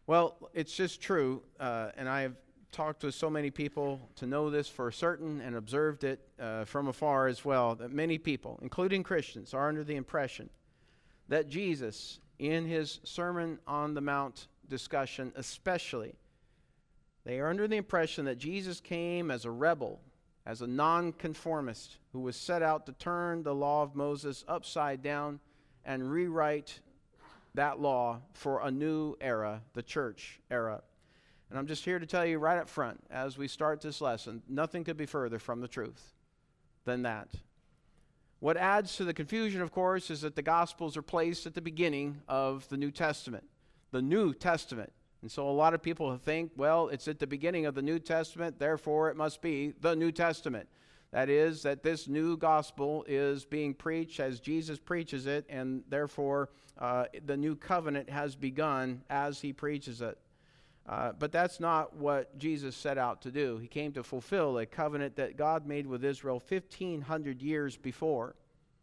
Well, it's just true, and I have talked to so many people to know this for certain and observed it from afar as well, that many people, including Christians, are under the impression that Jesus, in his Sermon on the Mount discussion especially, they are under the impression that Jesus came as a rebel, as a nonconformist who was set out to turn the law of Moses upside down and rewrite that law for a new era, the church era. And I'm just here to tell you right up front, as we start this lesson, nothing could be further from the truth than that. What adds to the confusion, of course, is that the Gospels are placed at the beginning of the New Testament. The New Testament. And so a lot of people think, well, it's at the beginning of the New Testament, therefore it must be the New Testament. That is, that this new gospel is being preached as Jesus preaches it, and therefore the new covenant has begun as he preaches it. But that's not what Jesus set out to do. He came to fulfill a covenant that God made with Israel 1,500 years before.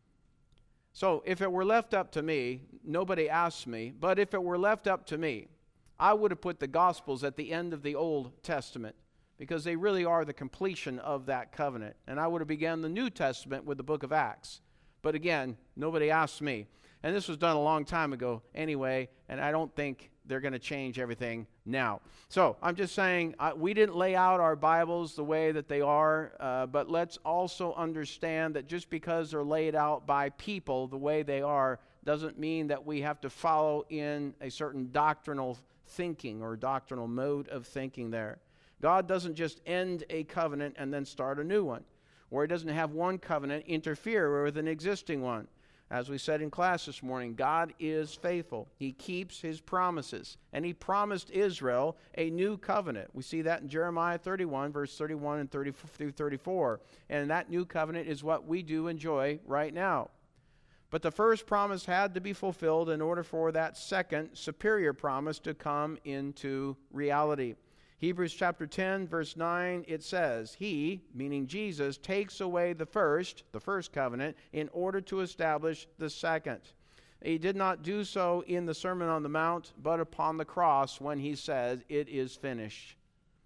So if it were left up to me, nobody asked me, but if it were left up to me, I would have put the Gospels at the end of the Old Testament because they really are the completion of that covenant. And I would have begun the New Testament with the book of Acts. But again, nobody asked me. And this was done a long time ago anyway, and I don't think they're going to change everything now. So I'm just saying we didn't lay out our Bibles the way that they are, but let's also understand that just because they're laid out by people the way they are doesn't mean that we have to follow in a certain doctrinal thinking or doctrinal mode of thinking there. God doesn't just end a covenant and then start a new one, or he doesn't have one covenant interfere with an existing one. As we said in class this morning, God is faithful. He keeps his promises, and he promised Israel a new covenant. We see that in Jeremiah 31, verse 31 and 30 through 34, and that new covenant is what we do enjoy right now. But the first promise had to be fulfilled in order for that second superior promise to come into reality. Hebrews chapter 10, verse 9, it says, he, meaning Jesus, takes away the first covenant, in order to establish the second. He did not do so in the Sermon on the Mount, but upon the cross when he said, it is finished.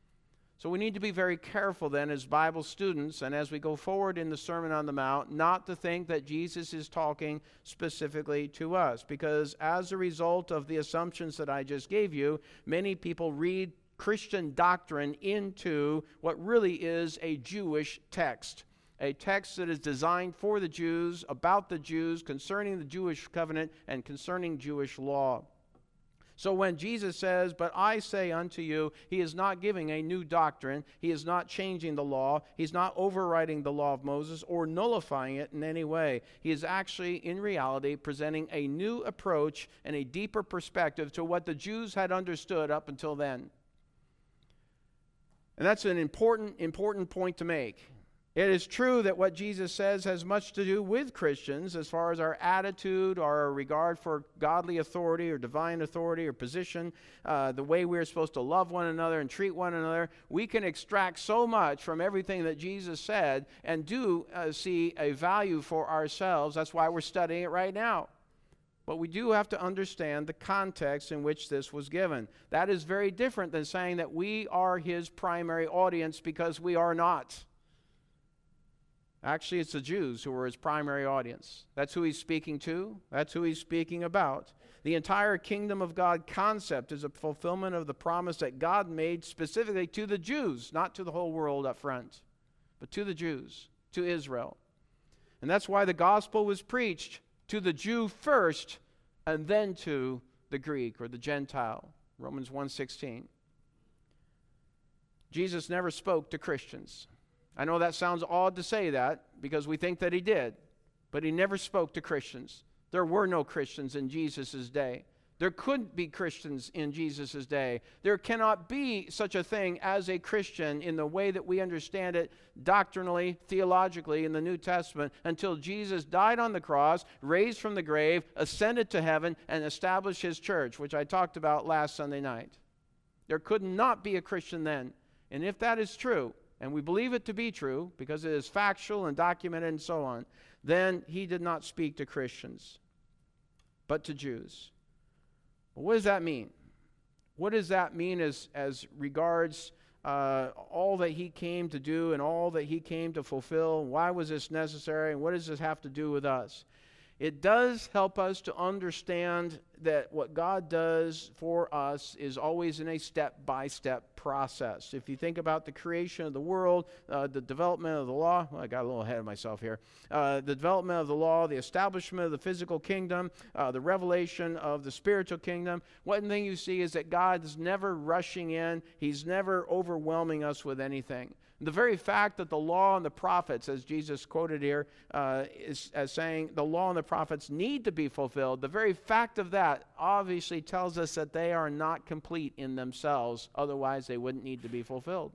So we need to be very careful then as Bible students and as we go forward in the Sermon on the Mount not to think that Jesus is talking specifically to us, because as a result of the assumptions that I just gave you, many people read Christian doctrine into what really is a Jewish text, a text that is designed for the Jews, about the Jews, concerning the Jewish covenant and concerning Jewish law. So when Jesus says, but I say unto you, he is not giving a new doctrine. He is not changing the law. He's not overriding the law of Moses or nullifying it in any way. He is actually, in reality, presenting a new approach and a deeper perspective to what the Jews had understood up until then. And that's an important point to make. It is true that what Jesus says has much to do with Christians as far as our attitude, our regard for godly authority or divine authority or position, the way we're supposed to love one another and treat one another. We can extract so much from everything that Jesus said and do see a value for ourselves. That's why we're studying it right now. But we do have to understand the context in which this was given. That is very different than saying that we are his primary audience, because we are not. Actually, it's the Jews who are his primary audience. That's who he's speaking to. That's who he's speaking about. The entire kingdom of God concept is a fulfillment of the promise that God made specifically to the Jews, not to the whole world up front, but to the Jews, to Israel. And that's why the gospel was preached to the Jew first, and then to the Greek or the Gentile. Romans 1:16. Jesus never spoke to Christians. I know that sounds odd to say that because we think that he did, but he never spoke to Christians. There were no Christians in Jesus' day. There couldn't be Christians in Jesus' day. There cannot be such a thing as a Christian in the way that we understand it doctrinally, theologically in the New Testament until Jesus died on the cross, raised from the grave, ascended to heaven, and established his church, which I talked about last Sunday night. There could not be a Christian then. And if that is true, and we believe it to be true because it is factual and documented and so on, then he did not speak to Christians, but to Jews. Well, what does that mean? What does that mean as regards all that he came to do and all that he came to fulfill? Why was this necessary, and what does this have to do with us? It does help us to understand that what God does for us is always in a step-by-step process. If you think about the creation of the world, the development of the law, well, I got a little ahead of myself here, the development of the law, the establishment of the physical kingdom, the revelation of the spiritual kingdom, one thing you see is that God is never rushing in. He's never overwhelming us with anything. The very fact that the law and the prophets, as Jesus quoted here, is as saying the law and the prophets need to be fulfilled, the very fact of that obviously tells us that they are not complete in themselves. Otherwise, they wouldn't need to be fulfilled.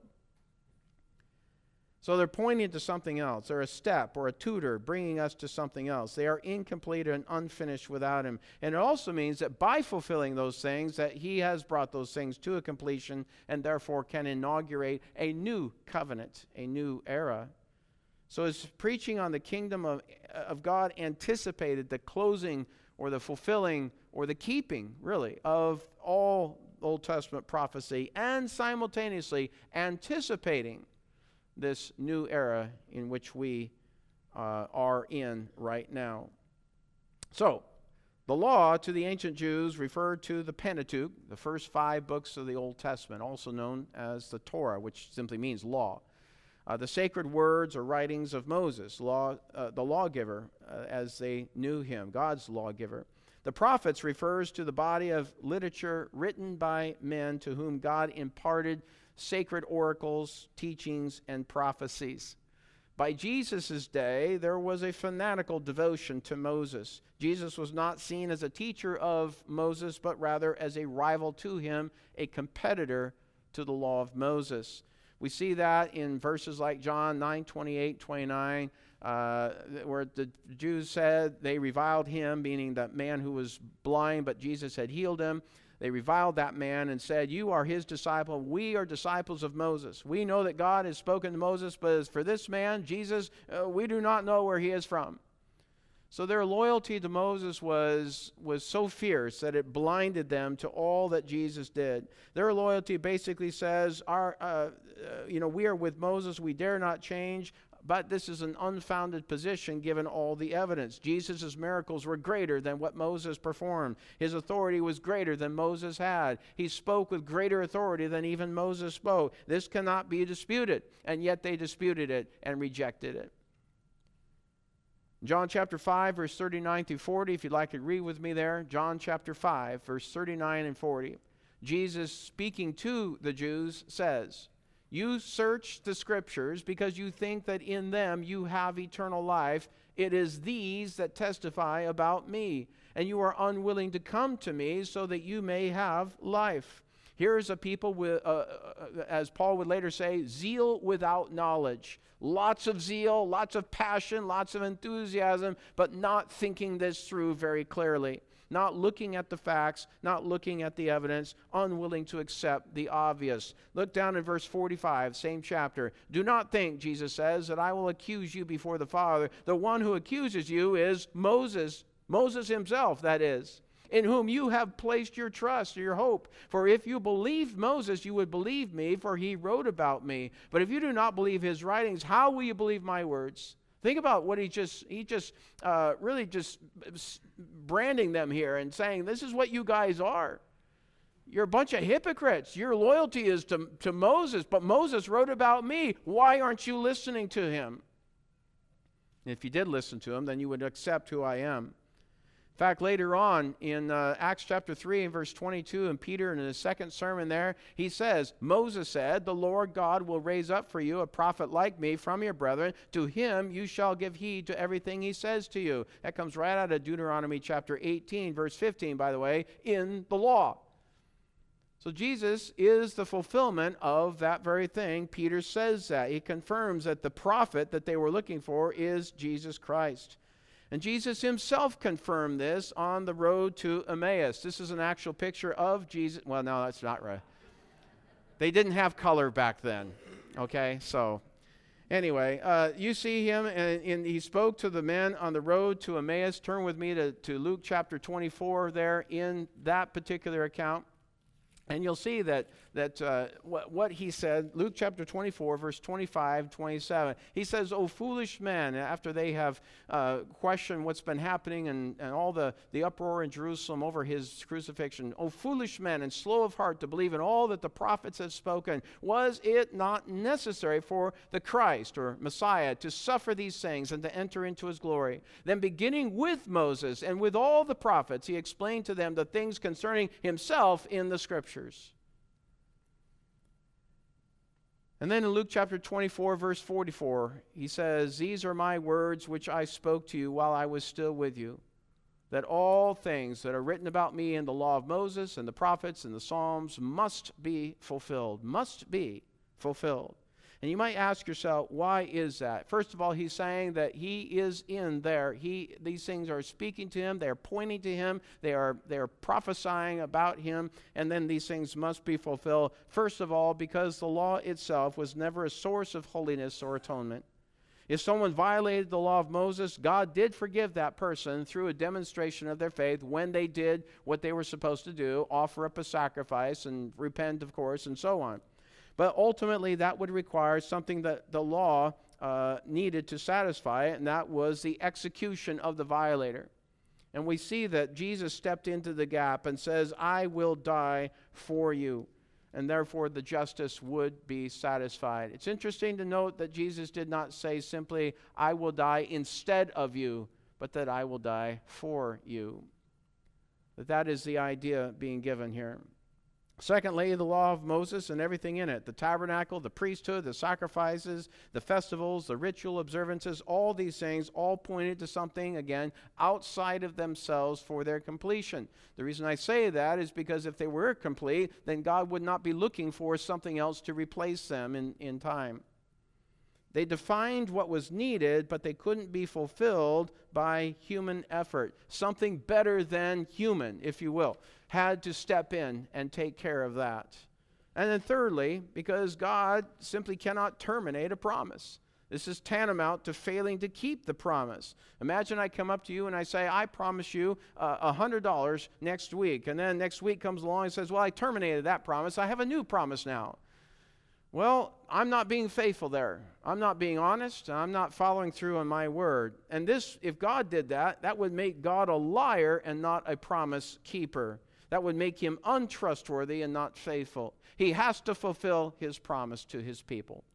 So they're pointing to something else. They're a step or a tutor bringing us to something else. They are incomplete and unfinished without him. And it also means that by fulfilling those things, that he has brought those things to a completion and therefore can inaugurate a new covenant, a new era. So his preaching on the kingdom of God anticipated the closing or the fulfilling or the keeping, really, of all Old Testament prophecy and simultaneously anticipating this new era in which we are in right now. So, the law to the ancient Jews referred to the Pentateuch, the first 5 books of the Old Testament, also known as the Torah, which simply means law. The sacred words or writings of Moses, the lawgiver, as they knew him, God's lawgiver. The prophets refers to the body of literature written by men to whom God imparted sacred oracles, teachings, and prophecies. By Jesus' day, there was a fanatical devotion to Moses. Jesus was not seen as a teacher of Moses, but rather as a rival to him, a competitor to the law of Moses. We see that in verses like John 9:28, 29, where the Jews said they reviled him, meaning that man who was blind, but Jesus had healed him. They reviled that man and said, "You are his disciple. We are disciples of Moses. We know that God has spoken to Moses, but as for this man, Jesus, we do not know where he is from." So their loyalty to Moses was so fierce that it blinded them to all that Jesus did. Their loyalty basically says, we are with Moses. We dare not change. But this is an unfounded position given all the evidence. Jesus' miracles were greater than what Moses performed. His authority was greater than Moses had. He spoke with greater authority than even Moses spoke. This cannot be disputed. And yet they disputed it and rejected it. John chapter 5, verse 39 through 40, if you'd like to read with me there. John chapter 5, verse 39 and 40. Jesus, speaking to the Jews, says, "You search the Scriptures because you think that in them you have eternal life. It is these that testify about me, and you are unwilling to come to me so that you may have life." Here is a people with, as Paul would later say, zeal without knowledge. Lots of zeal, lots of passion, lots of enthusiasm, but not thinking this through very clearly. Not looking at the facts, not looking at the evidence, unwilling to accept the obvious. Look down in verse 45, same chapter. "Do not think," Jesus says, "that I will accuse you before the Father. The one who accuses you is Moses himself, that is, in whom you have placed your trust or your hope. For if you believed Moses, you would believe me, for he wrote about me. But if you do not believe his writings, how will you believe my words?" Think about what he just really branding them here and saying, this is what you guys are. You're a bunch of hypocrites. Your loyalty is to Moses, but Moses wrote about me. Why aren't you listening to him? If you did listen to him, then you would accept who I am. In fact, later on in Acts chapter 3 and verse 22, and Peter in his second sermon there, he says, "Moses said, 'The Lord God will raise up for you a prophet like me from your brethren. To him you shall give heed to everything he says to you.'" That comes right out of Deuteronomy chapter 18, verse 15, by the way, in the law. So Jesus is the fulfillment of that very thing. Peter says that. He confirms that the prophet that they were looking for is Jesus Christ. And Jesus himself confirmed this on the road to Emmaus. This is an actual picture of Jesus. Well, no, that's not right. They didn't have color back then. Okay, so anyway, you see him, and he spoke to the men on the road to Emmaus. Turn with me to Luke chapter 24 there in that particular account. And you'll see that what he said, Luke chapter 24, verse 25, 27. He says, "O foolish men," after they have questioned what's been happening and all the uproar in Jerusalem over his crucifixion. "O foolish men and slow of heart to believe in all that the prophets have spoken. Was it not necessary for the Christ," or Messiah, "to suffer these things and to enter into his glory? Then beginning with Moses and with all the prophets, he explained to them the things concerning himself in the Scriptures." And then in Luke chapter 24, verse 44, he says, "These are my words which I spoke to you while I was still with you, that all things that are written about me in the law of Moses and the prophets and the Psalms must be fulfilled." Must be fulfilled. And you might ask yourself, why is that? First of all, he's saying that he is in there. These things are speaking to him. They are pointing to him. They are prophesying about him. And then these things must be fulfilled. First of all, because the law itself was never a source of holiness or atonement. If someone violated the law of Moses, God did forgive that person through a demonstration of their faith when they did what they were supposed to do, offer up a sacrifice and repent, of course, and so on. But ultimately, that would require something that the law needed to satisfy it, and that was the execution of the violator. And we see that Jesus stepped into the gap and says, "I will die for you." And therefore, the justice would be satisfied. It's interesting to note that Jesus did not say simply, "I will die instead of you," but that "I will die for you." That is the idea being given here. Secondly, the law of Moses and everything in it, the tabernacle, the priesthood, the sacrifices, the festivals, the ritual observances, all these things all pointed to something, again, outside of themselves for their completion. The reason I say that is because if they were complete, then God would not be looking for something else to replace them in time. They defined what was needed, but they couldn't be fulfilled by human effort. Something better than human, if you will, had to step in and take care of that. And then thirdly, because God simply cannot terminate a promise. This is tantamount to failing to keep the promise. Imagine I come up to you and I say, "I promise you $100 next week." And then next week comes along and says, "Well, I terminated that promise. I have a new promise now." Well, I'm not being faithful there. I'm not being honest. I'm not following through on my word. And this, if God did that, that would make God a liar and not a promise keeper. That would make him untrustworthy and not faithful. He has to fulfill his promise to his people.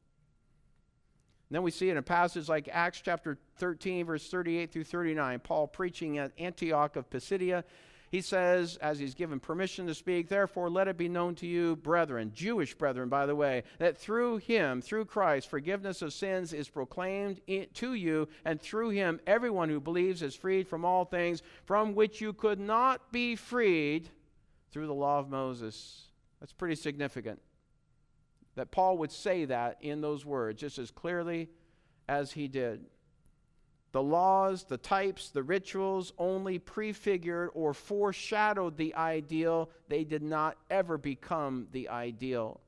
And then we see in a passage like Acts chapter 13, verse 38 through 39, Paul preaching at Antioch of Pisidia, he says, as he's given permission to speak, "Therefore let it be known to you, brethren," Jewish brethren, by the way, "that through him, through Christ, forgiveness of sins is proclaimed to you, and through him everyone who believes is freed from all things from which you could not be freed through the law of Moses." That's pretty significant, that Paul would say that in those words just as clearly as he did. The laws, the types, the rituals only prefigured or foreshadowed the ideal. They did not ever become the ideal.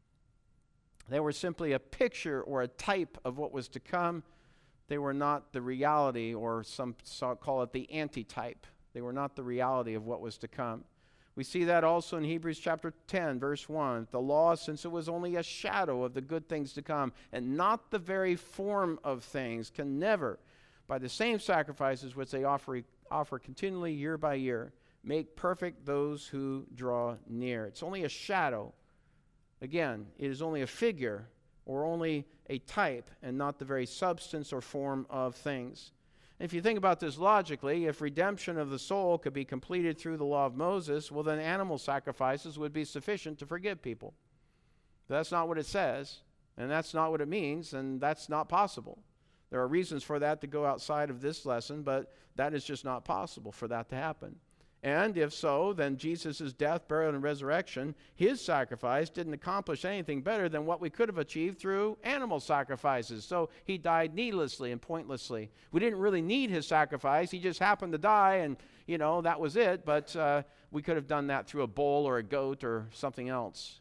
They were simply a picture or a type of what was to come. They were not the reality, or some call it the antitype. They were not the reality of what was to come. We see that also in Hebrews chapter 10, verse 1. "The law, since it was only a shadow of the good things to come, and not the very form of things, can never, by the same sacrifices which they offer continually year by year, make perfect those who draw near." It's only a shadow. Again, it is only a figure or only a type and not the very substance or form of things. If you think about this logically, if redemption of the soul could be completed through the law of Moses, well, then animal sacrifices would be sufficient to forgive people. But that's not what it says, and that's not what it means, and that's not possible. There are reasons for that to go outside of this lesson, but that is just not possible for that to happen. And if so, then Jesus' death, burial, and resurrection, his sacrifice, didn't accomplish anything better than what we could have achieved through animal sacrifices. So he died needlessly and pointlessly. We didn't really need his sacrifice. He just happened to die, and, that was it. But we could have done that through a bull or a goat or something else.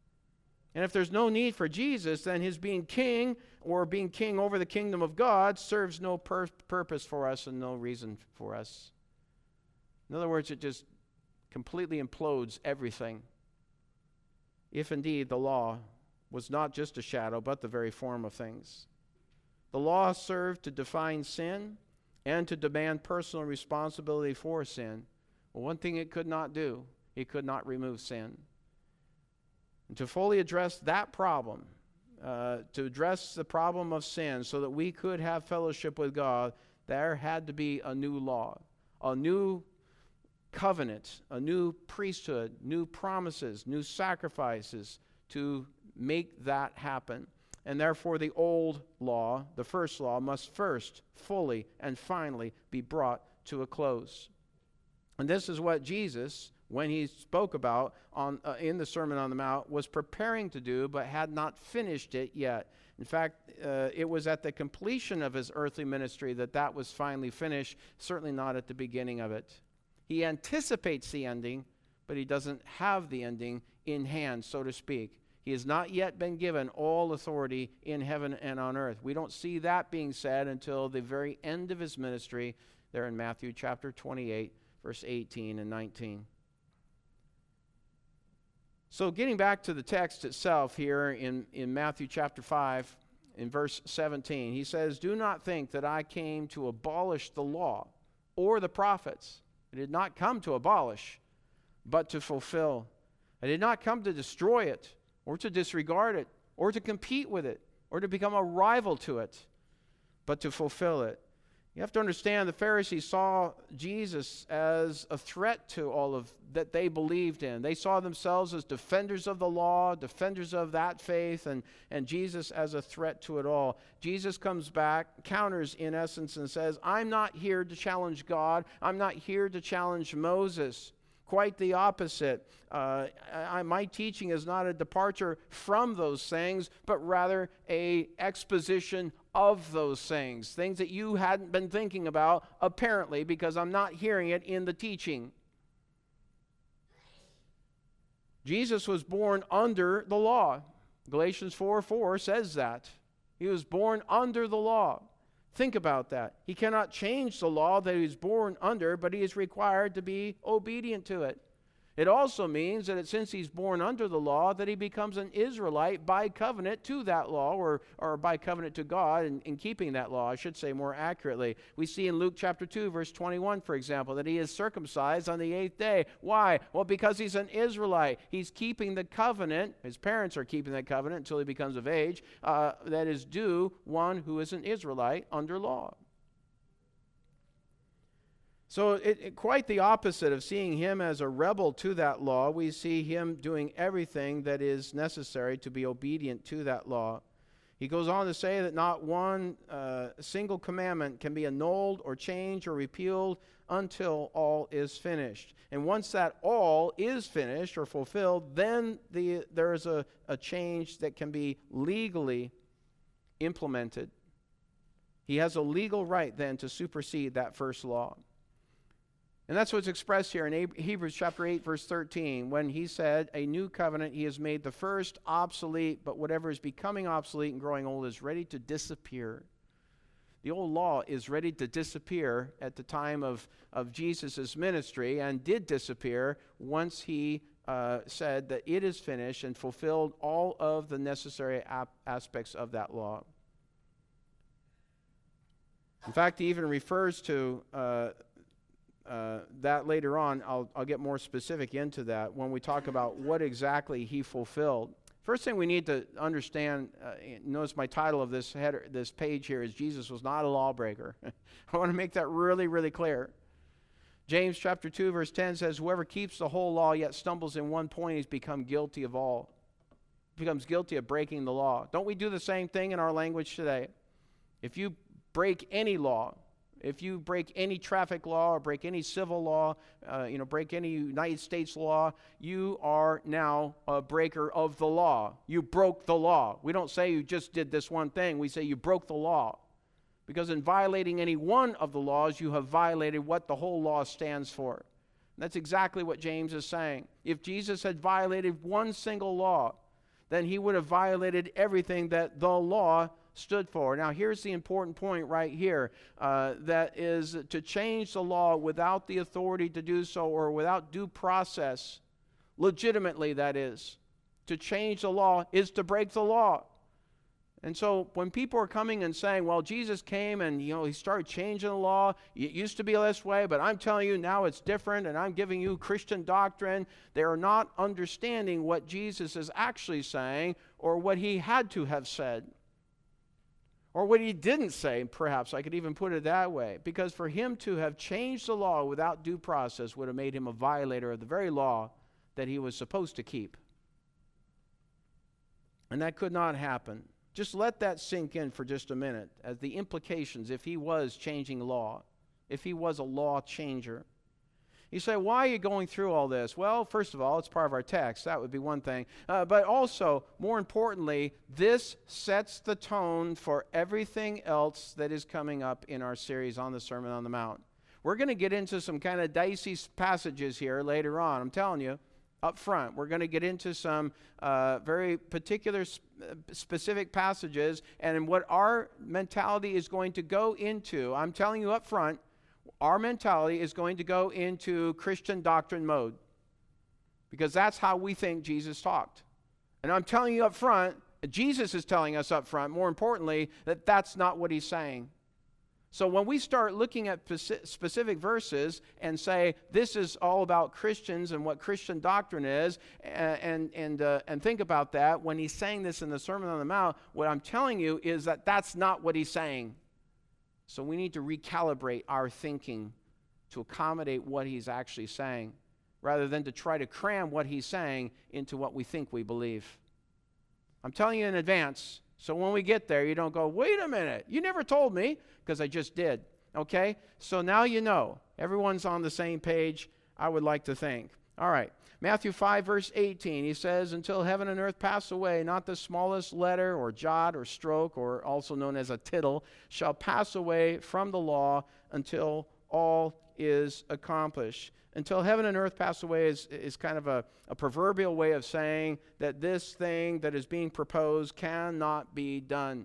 And if there's no need for Jesus, then his being king or being king over the kingdom of God serves no purpose for us and no reason for us. In other words, it just completely implodes everything. if indeed the law was not just a shadow, but the very form of things. The law served to define sin and to demand personal responsibility for sin. Well, one thing it could not do, it could not remove sin. And to fully address that problem, to address the problem of sin so that we could have fellowship with God, there had to be a new law, a new covenant, a new priesthood, new promises, new sacrifices to make that happen. And therefore the old law, the first law, must first fully and finally be brought to a close. And this is what Jesus, when he spoke about in the Sermon on the Mount, was preparing to do, but had not finished it yet. In fact, it was at the completion of his earthly ministry that was finally finished, certainly not at the beginning of it. He anticipates the ending, but he doesn't have the ending in hand, so to speak. He has not yet been given all authority in heaven and on earth. We don't see that being said until the very end of his ministry, there in Matthew chapter 28, verse 18 and 19. So getting back to the text itself here in Matthew chapter 5, in verse 17, he says, "Do not think that I came to abolish the law or the prophets. I did not come to abolish, but to fulfill. I did not come to destroy it, or to disregard it, or to compete with it, or to become a rival to it, but to fulfill it." You have to understand the Pharisees saw Jesus as a threat to all of that they believed in. They saw themselves as defenders of the law, defenders of that faith, and Jesus as a threat to it all. Jesus comes back, counters in essence, and says, "I'm not here to challenge God. I'm not here to challenge Moses." Quite the opposite. My teaching is not a departure from those things, but rather an exposition of those things that you hadn't been thinking about, apparently, because I'm not hearing it in the teaching. Jesus was born under the law. Galatians 4:4 says that. He was born under the law. Think about that. He cannot change the law that he was born under, but he is required to be obedient to it. It also means that since he's born under the law, that he becomes an Israelite by covenant to that law, or by covenant to God in keeping that law, I should say more accurately. We see in Luke chapter 2, verse 21, for example, that he is circumcised on the 8th day. Why? Well, because he's an Israelite. He's keeping the covenant. His parents are keeping that covenant until he becomes of age. That is due one who is an Israelite under law. So quite the opposite of seeing him as a rebel to that law, we see him doing everything that is necessary to be obedient to that law. He goes on to say that not one single commandment can be annulled or changed or repealed until all is finished. And once that all is finished or fulfilled, then there is a change that can be legally implemented. He has a legal right then to supersede that first law. And that's what's expressed here in Hebrews chapter 8, verse 13, when he said, "A new covenant, he has made the first obsolete, but whatever is becoming obsolete and growing old is ready to disappear." The old law is ready to disappear at the time of Jesus' ministry, and did disappear once he said that it is finished and fulfilled all of the necessary aspects of that law. In fact, he even refers to that later on. I'll get more specific into that when we talk about what exactly he fulfilled. First thing we need to understand, notice my title of this page here is Jesus was not a lawbreaker. I want to make that really, really clear. James chapter 2 verse 10 says, "Whoever keeps the whole law yet stumbles in one point, he's become guilty of all." Becomes guilty of breaking the law. Don't we do the same thing in our language today? If you break any law, if you break any traffic law or break any civil law, break any United States law, you are now a breaker of the law. You broke the law. We don't say you just did this one thing. We say you broke the law. Because in violating any one of the laws, you have violated what the whole law stands for. And that's exactly what James is saying. If Jesus had violated one single law, then he would have violated everything that the law stood for. Now, here's the important point right here. That is to change the law without the authority to do so, or without due process, legitimately that is, to change the law is to break the law. And so when people are coming and saying, well, Jesus came and, he started changing the law. It used to be this way, but I'm telling you now it's different, and I'm giving you Christian doctrine. They are not understanding what Jesus is actually saying, or what he had to have said, or what he didn't say, perhaps. I could even put it that way. Because for him to have changed the law without due process would have made him a violator of the very law that he was supposed to keep. And that could not happen. Just let that sink in for just a minute, as the implications if he was changing law, if he was a law changer. You say, why are you going through all this? Well, first of all, it's part of our text. That would be one thing. But also, more importantly, this sets the tone for everything else that is coming up in our series on the Sermon on the Mount. We're going to get into some kind of dicey passages here later on. I'm telling you, up front. We're going to get into some very particular specific passages, and what our mentality is going to go into, I'm telling you up front, our mentality is going to go into Christian doctrine mode, because that's how we think Jesus talked. And I'm telling you up front, Jesus is telling us up front, more importantly, that that's not what he's saying. So when we start looking at specific verses and say this is all about Christians and what Christian doctrine is, and think about that, when he's saying this in the Sermon on the Mount, what I'm telling you is that that's not what he's saying. So we need to recalibrate our thinking to accommodate what he's actually saying, rather than to try to cram what he's saying into what we think we believe. I'm telling you in advance, so when we get there, you don't go, wait a minute, you never told me, because I just did. Okay? So now you know. Everyone's on the same page, I would like to think. All right. Matthew 5, verse 18, he says, until heaven and earth pass away, not the smallest letter or jot or stroke, or also known as a tittle, shall pass away from the law until all is accomplished. Until heaven and earth pass away is kind of a proverbial way of saying that this thing that is being proposed cannot be done.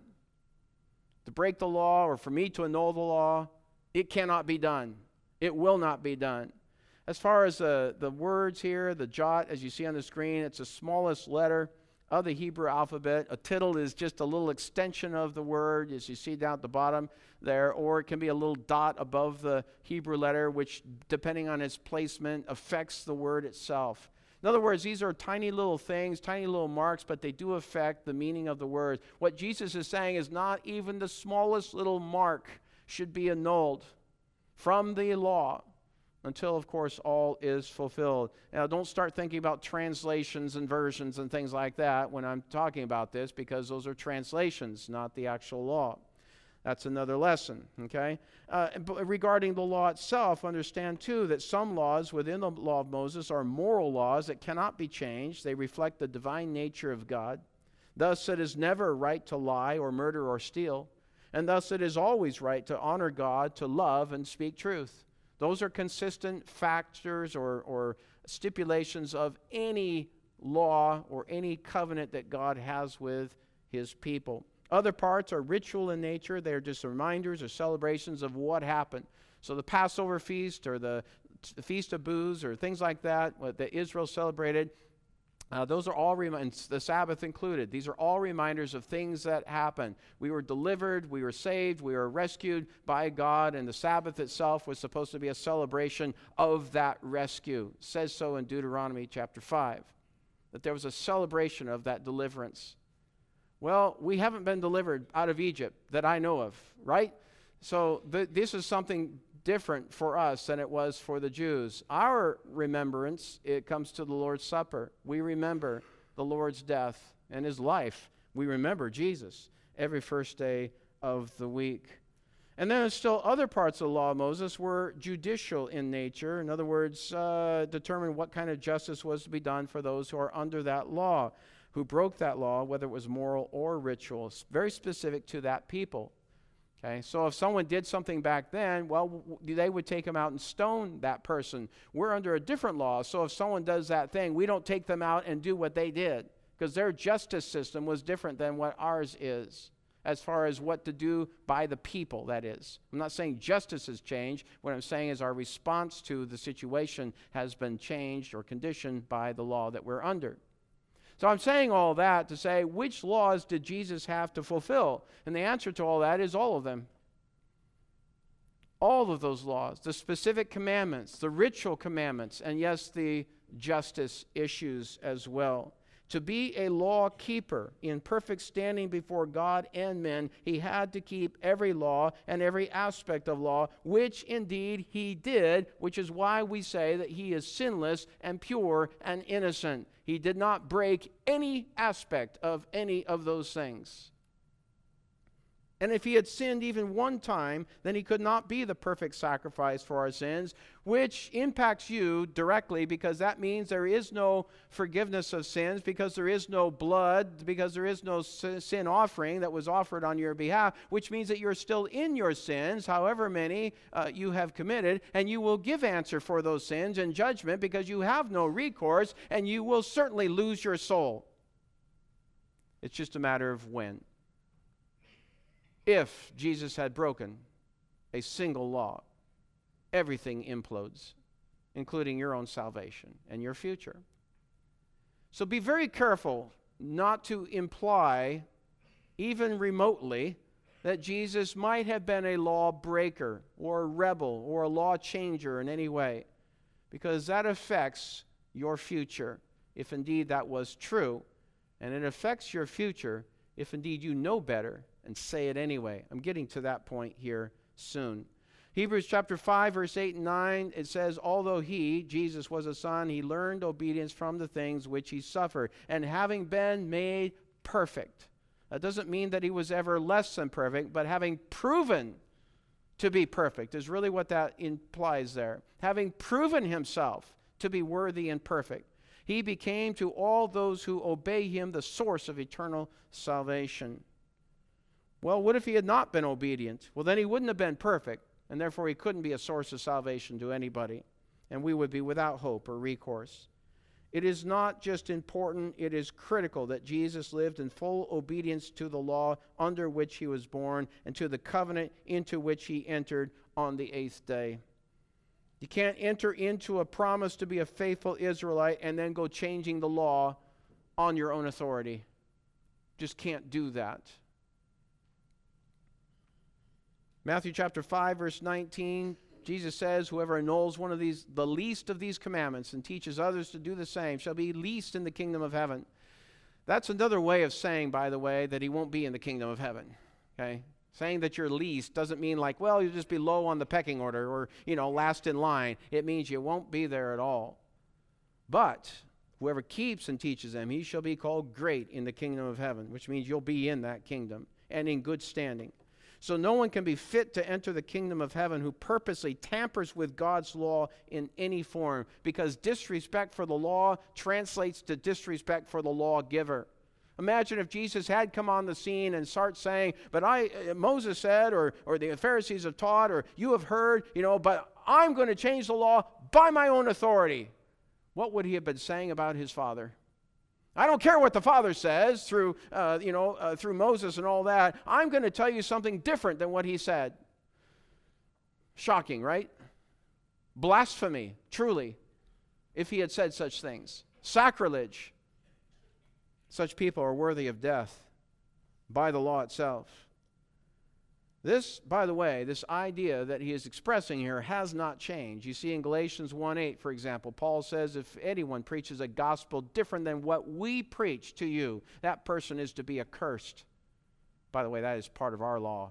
To break the law, or for me to annul the law, it cannot be done. It will not be done. As far as the words here, the jot, as you see on the screen, it's the smallest letter of the Hebrew alphabet. A tittle is just a little extension of the word, as you see down at the bottom there, or it can be a little dot above the Hebrew letter, which, depending on its placement, affects the word itself. In other words, these are tiny little things, tiny little marks, but they do affect the meaning of the word. What Jesus is saying is not even the smallest little mark should be annulled from the law until, of course, all is fulfilled. Now, don't start thinking about translations and versions and things like that when I'm talking about this, because those are translations, not the actual law. That's another lesson, okay? But regarding the law itself, understand, too, that some laws within the law of Moses are moral laws that cannot be changed. They reflect the divine nature of God. Thus, it is never right to lie or murder or steal. And thus, it is always right to honor God, to love, and speak truth. Those are consistent factors or stipulations of any law or any covenant that God has with his people. Other parts are ritual in nature. They're just reminders or celebrations of what happened. So the Passover feast or the Feast of Booths or things like that that Israel celebrated, those are all reminders, the Sabbath included. These are all reminders of things that happened. We were delivered, we were saved, we were rescued by God, and the Sabbath itself was supposed to be a celebration of that rescue. It says so in Deuteronomy chapter 5, that there was a celebration of that deliverance. Well, we haven't been delivered out of Egypt that I know of, right? So this is something different for us than it was for the Jews. Our remembrance, it comes to the Lord's Supper. We remember the Lord's death and his life. We remember Jesus every first day of the week. And then there's still other parts of the law of Moses were judicial in nature. In other words, determine what kind of justice was to be done for those who are under that law, who broke that law, whether it was moral or ritual. It's very specific to that people. Okay, so if someone did something back then, well, they would take them out and stone that person. We're under a different law, so if someone does that thing, we don't take them out and do what they did, because their justice system was different than what ours is, as far as what to do by the people, that is. I'm not saying justice has changed. What I'm saying is our response to the situation has been changed or conditioned by the law that we're under. So I'm saying all that to say, which laws did Jesus have to fulfill? And the answer to all that is all of them. All of those laws, the specific commandments, the ritual commandments, and yes, the justice issues as well. To be a law keeper in perfect standing before God and men, he had to keep every law and every aspect of law, which indeed he did, which is why we say that he is sinless and pure and innocent. He did not break any aspect of any of those things. And if he had sinned even one time, then he could not be the perfect sacrifice for our sins, which impacts you directly, because that means there is no forgiveness of sins, because there is no blood, because there is no sin offering that was offered on your behalf, which means that you're still in your sins, however many you have committed, and you will give answer for those sins in judgment, because you have no recourse, and you will certainly lose your soul. It's just a matter of when. If Jesus had broken a single law, everything implodes, including your own salvation and your future. So be very careful not to imply, even remotely, that Jesus might have been a law breaker or a rebel or a law changer in any way, because that affects your future, if indeed that was true, and it affects your future if indeed you know better and say it anyway. I'm getting to that point here soon. Hebrews chapter 5, verse 8 and 9, it says, although he, Jesus, was a son, he learned obedience from the things which he suffered, and having been made perfect. That doesn't mean that he was ever less than perfect, but having proven to be perfect is really what that implies there. Having proven himself to be worthy and perfect, he became to all those who obey him the source of eternal salvation. Well, what if he had not been obedient? Well, then he wouldn't have been perfect, and therefore he couldn't be a source of salvation to anybody, and we would be without hope or recourse. It is not just important, it is critical that Jesus lived in full obedience to the law under which he was born and to the covenant into which he entered on the 8th day. You can't enter into a promise to be a faithful Israelite and then go changing the law on your own authority. Just can't do that. Matthew chapter 5, verse 19, Jesus says, whoever annuls one of these, the least of these commandments, and teaches others to do the same, shall be least in the kingdom of heaven. That's another way of saying, by the way, that he won't be in the kingdom of heaven. Okay? Saying that you're least doesn't mean like, well, you'll just be low on the pecking order or, last in line. It means you won't be there at all. But whoever keeps and teaches them, he shall be called great in the kingdom of heaven, which means you'll be in that kingdom and in good standing. So no one can be fit to enter the kingdom of heaven who purposely tampers with God's law in any form, because disrespect for the law translates to disrespect for the lawgiver. Imagine if Jesus had come on the scene and start saying, but Moses said, or the Pharisees have taught, or you have heard, but I'm going to change the law by my own authority. What would he have been saying about his Father? I don't care what the Father says through Moses and all that. I'm going to tell you something different than what he said. Shocking, right? Blasphemy, truly, if he had said such things. Sacrilege. Such people are worthy of death by the law itself. This, by the way, this idea that he is expressing here has not changed. You see in Galatians 1:8, for example, Paul says, if anyone preaches a gospel different than what we preach to you, that person is to be accursed. By the way, that is part of our law.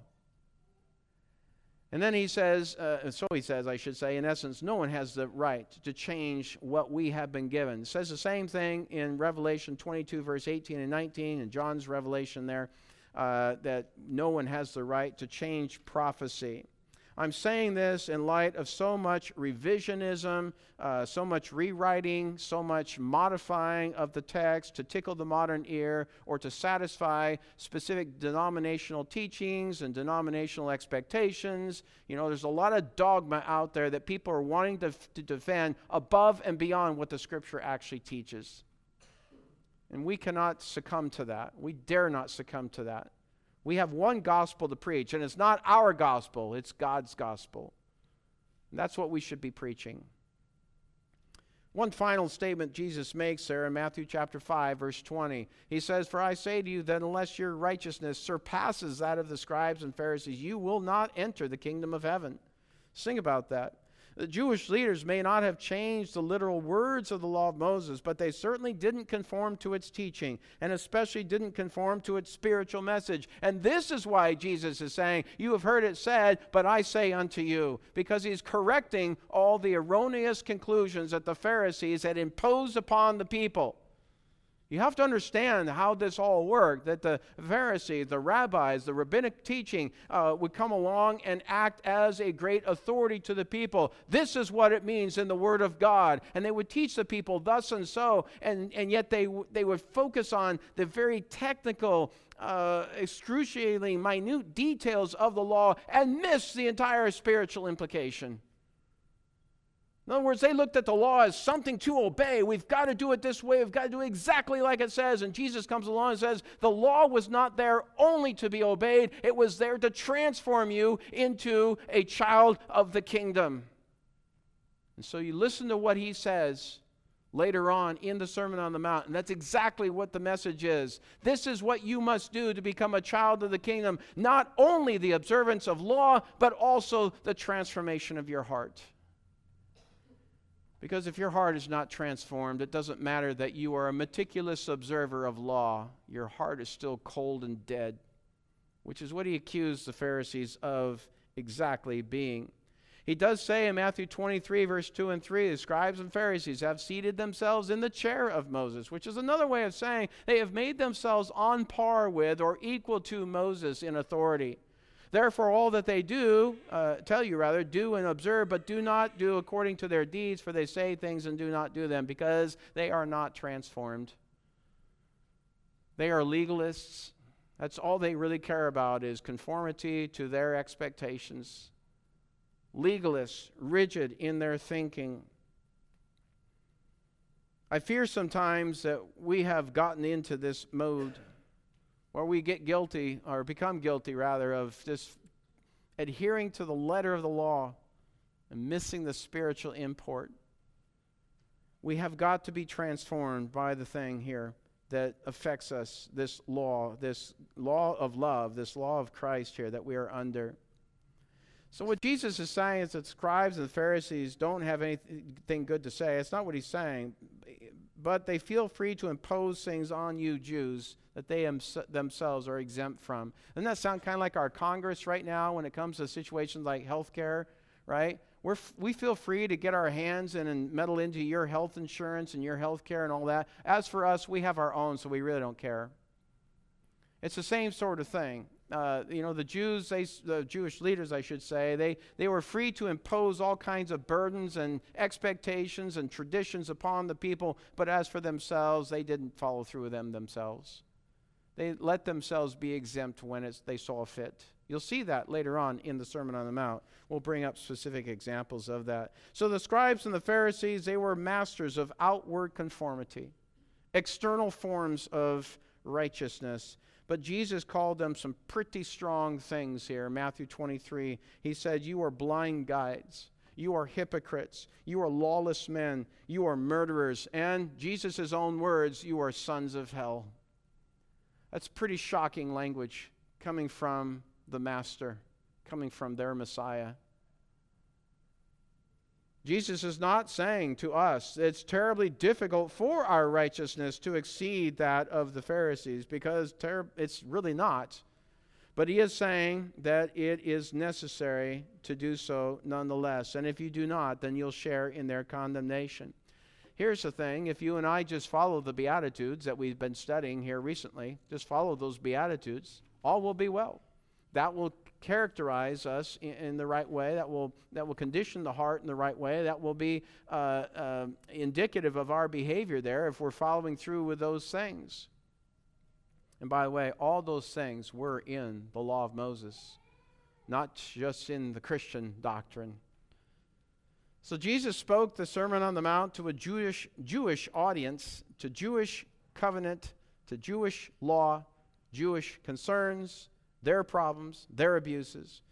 And then he says, I should say, in essence, no one has the right to change what we have been given. It says the same thing in Revelation 22, verse 18 and 19, in John's revelation there. That no one has the right to change prophecy. I'm saying this in light of so much revisionism, so much rewriting, so much modifying of the text to tickle the modern ear or to satisfy specific denominational teachings and denominational expectations. There's a lot of dogma out there that people are wanting to defend above and beyond what the Scripture actually teaches. And we cannot succumb to that. We dare not succumb to that. We have one gospel to preach, and it's not our gospel, it's God's gospel. And that's what we should be preaching. One final statement Jesus makes there in Matthew chapter 5, verse 20. He says, "For I say to you that unless your righteousness surpasses that of the scribes and Pharisees, you will not enter the kingdom of heaven." Think about that. The Jewish leaders may not have changed the literal words of the law of Moses, but they certainly didn't conform to its teaching, and especially didn't conform to its spiritual message. And this is why Jesus is saying, "You have heard it said, but I say unto you," because he's correcting all the erroneous conclusions that the Pharisees had imposed upon the people. You have to understand how this all worked, that the Pharisees, the rabbis, the rabbinic teaching would come along and act as a great authority to the people. This is what it means in the Word of God. And they would teach the people thus and so, and yet they would focus on the very technical, excruciatingly minute details of the law and miss the entire spiritual implication. In other words, they looked at the law as something to obey. We've got to do it this way. We've got to do it exactly like it says. And Jesus comes along and says, the law was not there only to be obeyed. It was there to transform you into a child of the kingdom. And so you listen to what he says later on in the Sermon on the Mount. And that's exactly what the message is. This is what you must do to become a child of the kingdom. Not only the observance of law, but also the transformation of your heart. Because if your heart is not transformed, it doesn't matter that you are a meticulous observer of law. Your heart is still cold and dead, which is what he accused the Pharisees of exactly being. He does say in Matthew 23, verse 2 and 3, the scribes and Pharisees have seated themselves in the chair of Moses, which is another way of saying they have made themselves on par with or equal to Moses in authority. Therefore, all that they do and observe, but do not do according to their deeds, for they say things and do not do them, because they are not transformed. They are legalists. That's all they really care about, is conformity to their expectations. Legalists, rigid in their thinking. I fear sometimes that we have gotten into this mode where we get guilty, or become guilty rather, of just adhering to the letter of the law and missing the spiritual import. We have got to be transformed by the thing here that affects us, this law of love, this law of Christ here that we are under. So what Jesus is saying is that scribes and Pharisees don't have anything good to say. It's not what he's saying. But they feel free to impose things on you Jews that they themselves are exempt from. Doesn't that sound kind of like our Congress right now when it comes to situations like health care, right? We feel free to get our hands in and meddle into your health insurance and your health care and all that. As for us, we have our own, so we really don't care. It's the same sort of thing. The Jewish leaders, I should say, they were free to impose all kinds of burdens and expectations and traditions upon the people, but as for themselves, they didn't follow through with them themselves. They let themselves be exempt when they saw fit. You'll see that later on in the Sermon on the Mount. We'll bring up specific examples of that. So the scribes and the Pharisees, they were masters of outward conformity, external forms of righteousness. But Jesus called them some pretty strong things here. Matthew 23, he said, "You are blind guides. You are hypocrites. You are lawless men. You are murderers." And Jesus' own words, "You are sons of hell." That's pretty shocking language coming from the Master, coming from their Messiah. Jesus is not saying to us it's terribly difficult for our righteousness to exceed that of the Pharisees, because it's really not. But he is saying that it is necessary to do so nonetheless. And if you do not, then you'll share in their condemnation. Here's the thing. If you and I just follow the Beatitudes that we've been studying here recently, just follow those Beatitudes, all will be well. That will characterize us in the right way. That will condition the heart in the right way. That will be indicative of our behavior there if we're following through with those things. And by the way, all those things were in the law of Moses, not just in the Christian doctrine. So Jesus spoke the Sermon on the Mount to a Jewish audience, to Jewish covenant, to Jewish law, Jewish concerns, their problems, their abuses.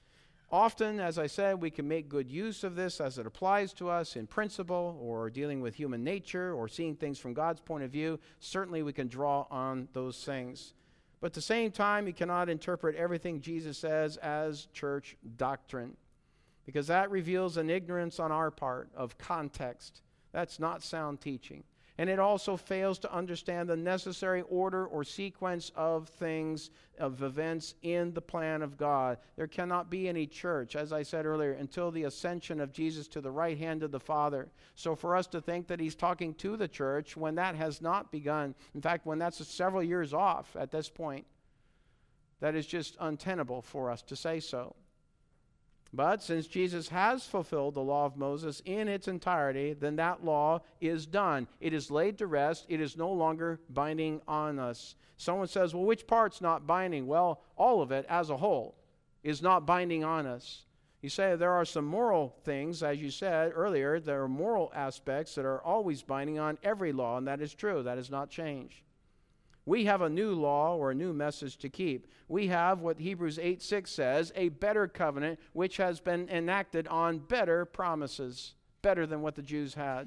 Often, as I said, we can make good use of this as it applies to us in principle, or dealing with human nature, or seeing things from God's point of view. Certainly we can draw on those things. But at the same time, you cannot interpret everything Jesus says as church doctrine, because that reveals an ignorance on our part of context. That's not sound teaching. And it also fails to understand the necessary order or sequence of things, of events in the plan of God. There cannot be any church, as I said earlier, until the ascension of Jesus to the right hand of the Father. So for us to think that he's talking to the church when that has not begun, in fact, when that's several years off at this point, that is just untenable for us to say so. But since Jesus has fulfilled the law of Moses in its entirety, then that law is done. It is laid to rest. It is no longer binding on us. Someone says, well, which part's not binding? Well, all of it as a whole is not binding on us. You say there are some moral things, as you said earlier, there are moral aspects that are always binding on every law, and that is true. That has not changed. We have a new law or a new message to keep. We have what Hebrews 8:6 says, a better covenant which has been enacted on better promises, better than what the Jews had.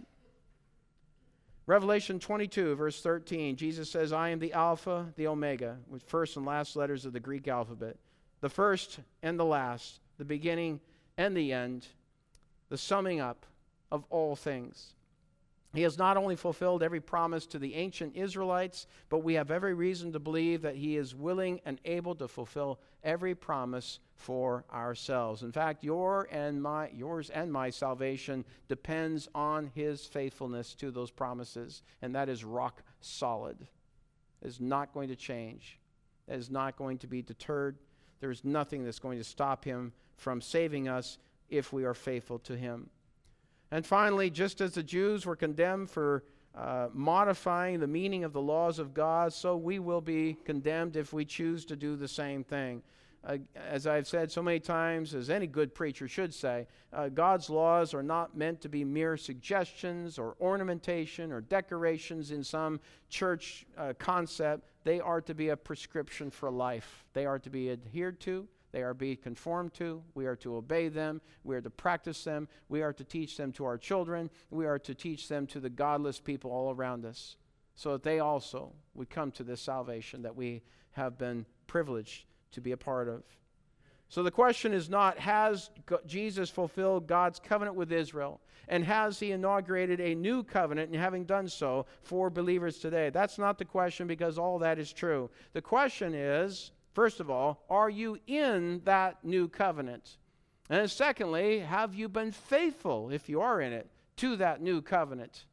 Revelation 22, verse 13, Jesus says, I am the Alpha, the Omega, with first and last letters of the Greek alphabet, the first and the last, the beginning and the end, the summing up of all things. He has not only fulfilled every promise to the ancient Israelites, but we have every reason to believe that he is willing and able to fulfill every promise for ourselves. In fact, yours and my salvation depends on his faithfulness to those promises, and that is rock solid. It is not going to change. It is not going to be deterred. There is nothing that's going to stop him from saving us if we are faithful to him. And finally, just as the Jews were condemned for modifying the meaning of the laws of God, so we will be condemned if we choose to do the same thing. As I've said so many times, as any good preacher should say, God's laws are not meant to be mere suggestions or ornamentation or decorations in some church concept. They are to be a prescription for life. They are to be adhered to. They are to be conformed to. We are to obey them. We are to practice them. We are to teach them to our children. We are to teach them to the godless people all around us, so that they also would come to this salvation that we have been privileged to be a part of. So the question is not, has Jesus fulfilled God's covenant with Israel? And has he inaugurated a new covenant, and having done so for believers today? That's not the question, because all that is true. The question is, first of all, are you in that new covenant? And then secondly, have you been faithful, if you are in it, to that new covenant?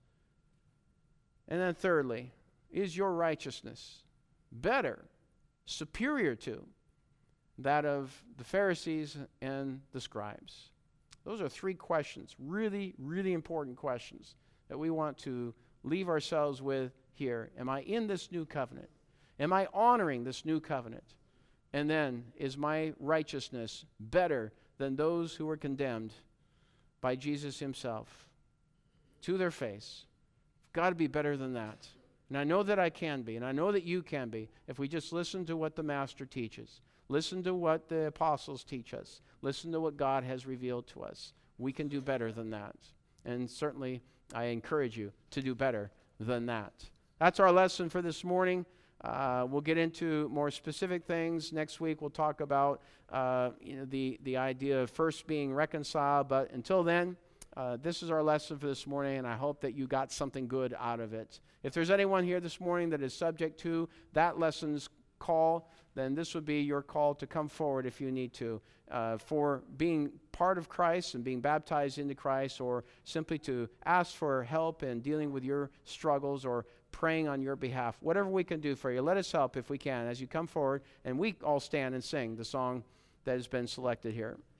And then thirdly, is your righteousness better, superior to that of the Pharisees and the scribes? Those are three questions, really, really important questions that we want to leave ourselves with here. Am I in this new covenant? Am I honoring this new covenant? And then, is my righteousness better than those who were condemned by Jesus himself to their face? I've got to be better than that. And I know that I can be, and I know that you can be, if we just listen to what the Master teaches. Listen to what the apostles teach us. Listen to what God has revealed to us. We can do better than that. And certainly, I encourage you to do better than that. That's our lesson for this morning. We'll get into more specific things. Next week we'll talk about the idea of first being reconciled. But until then, this is our lesson for this morning, and I hope that you got something good out of it. If there's anyone here this morning that is subject to that lesson's call, then this would be your call to come forward if you need to, for being part of Christ and being baptized into Christ, or simply to ask for help in dealing with your struggles or praying on your behalf. Whatever we can do for you, let us help if we can as you come forward, and we all stand and sing the song that has been selected here.